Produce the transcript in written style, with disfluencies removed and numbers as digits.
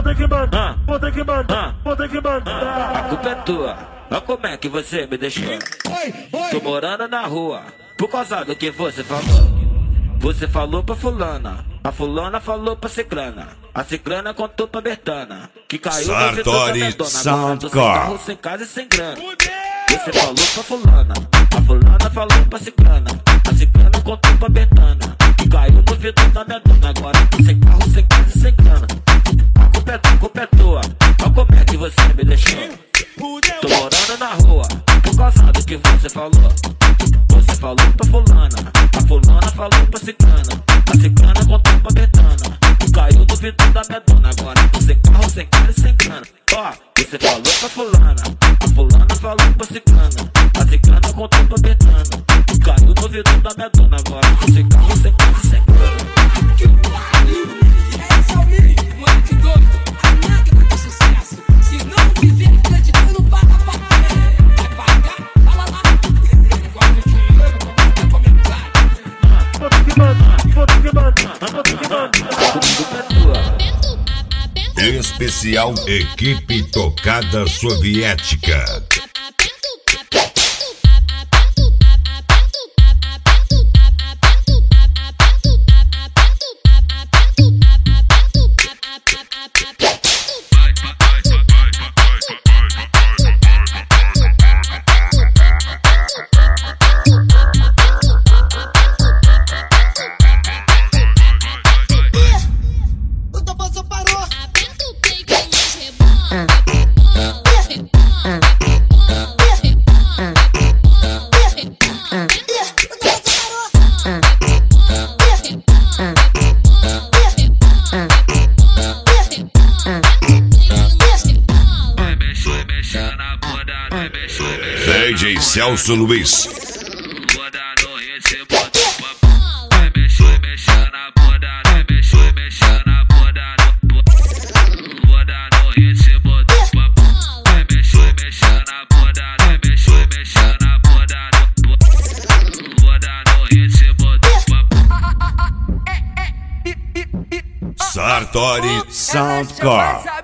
A culpa é tua, olha como é que você me deixou. Tô morando na rua, por causa do que você falou. Você falou pra fulana, a fulana falou pra ciclana, a ciclana contou pra Bertana, que caiu no vidro da Betona. Agora tô sem carro, sem casa e sem grana. Você falou pra fulana, a fulana falou pra ciclana, a ciclana contou pra Bertana, que caiu no vidro da Betona. Agora tô sem carro, sem casa e sem grana. A culpa é tua, olha como é que você me deixou. Tô morando na rua, por causa do que você falou. Você falou pra fulana, a fulana falou pra ciclana, a ciclana contou pra Betana, que caiu no vidro da Betona. Agora tô sem carro, sem casa e sem grana. Ó, você falou pra fulana, a fulana falou pra ciclana, a ciclana contou pra Betana, que caiu no vidro da Betona. Agora tô sem carro, sem casa e sem grana. Que pariu! Esse é o mim, moleque doido, a máquina de sucesso. Se não tiver acreditando, paga pra ver. Vai pagar, fala lá. Igual de dinheiro, comenta comentário. Especial Equipe Tocada Soviética. DJ Celso Luiz. Sartori Soundcore.